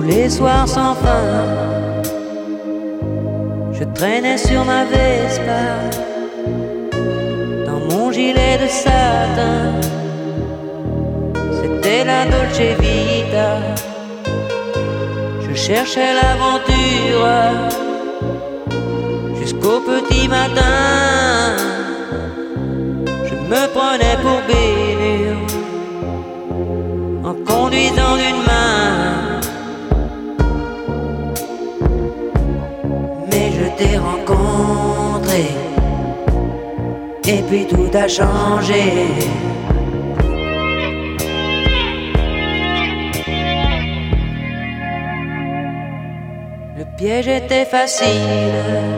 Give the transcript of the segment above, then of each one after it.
les soirs sans fin, je traînais sur ma Vespa, dans mon gilet de satin. C'était la Dolce Vita. Je cherchais l'aventure jusqu'au petit matin. Je me prenais pour Bénur en conduisant d'une main. Mais je t'ai rencontré et puis tout a changé. Le piège était facile,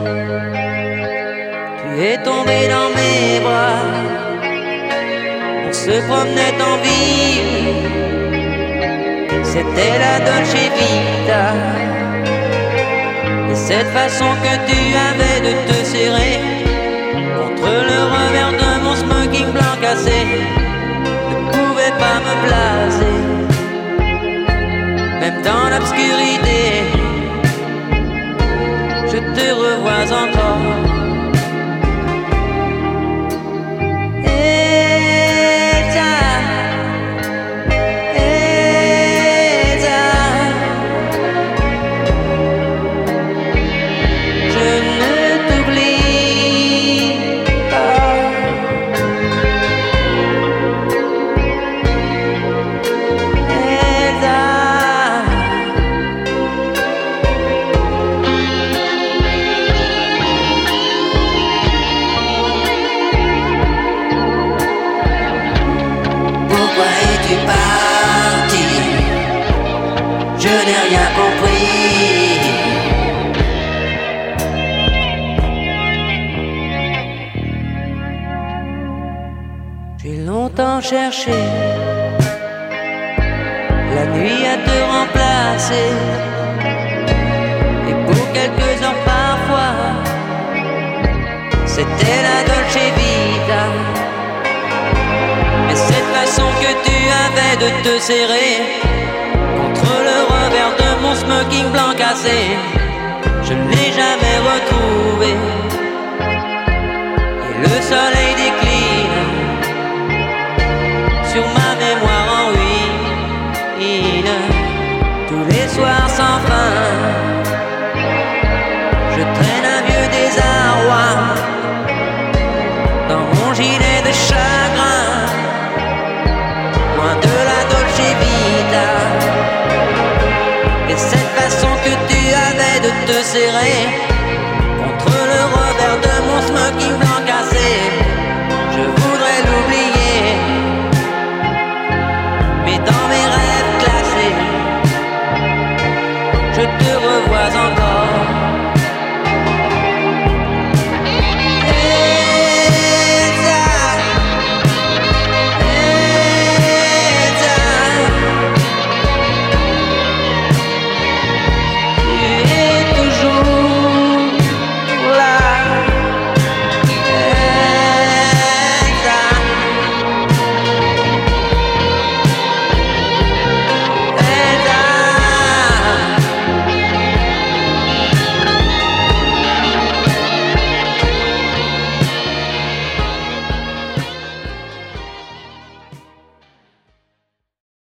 tu es tombé dans mes bras. On se promenait en ville, c'était la Dolce Vita. Et cette façon que tu avais de te serrer contre le revers de mon smoking blanc cassé ne pouvait pas me blaser. Même dans l'obscurité, je te revois encore. Elsa, Elsa, je ne t'oublie pas. Elsa, pourquoi es-tu parti? Je n'ai rien compris. J'ai longtemps cherché la nuit à te remplacer, et pour quelques heures parfois, c'était la Dolce Vita. Mais cette façon que tu avais de te serrer contre le revers de mon smoking blanc cassé, je ne l'ai jamais retrouvé. Et le soleil